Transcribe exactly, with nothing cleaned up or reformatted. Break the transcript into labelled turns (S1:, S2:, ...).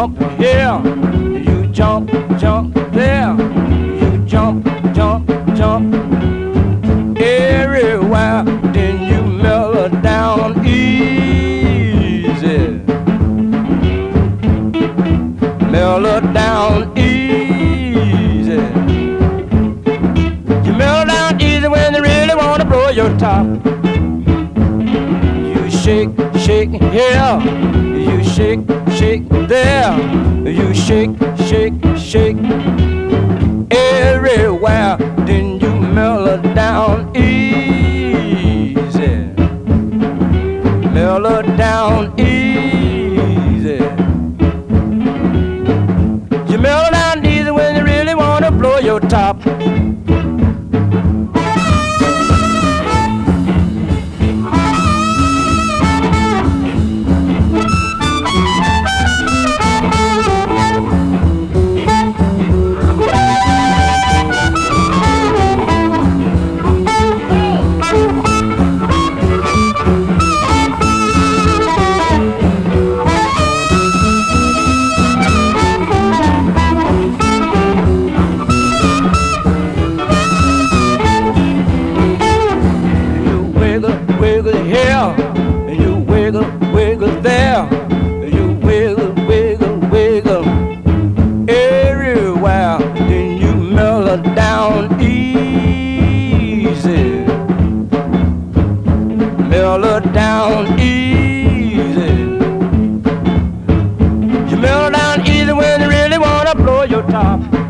S1: jump here, you jump, jump there, you jump, jump, jump everywhere. Then you mellow down easy, mellow down easy. You mellow down easy when you really wanna blow your top. You shake, shake here, you shake, shake there, you shake, shake, shake everywhere. Then you mellow down easy, mellow down easy. You mellow down easy when you really wanna blow your top. Wiggle here, and you wiggle, wiggle there, you wiggle, wiggle, wiggle everywhere. Then you mellow down easy, mellow down easy. You mellow down easy when you really wanna blow your top.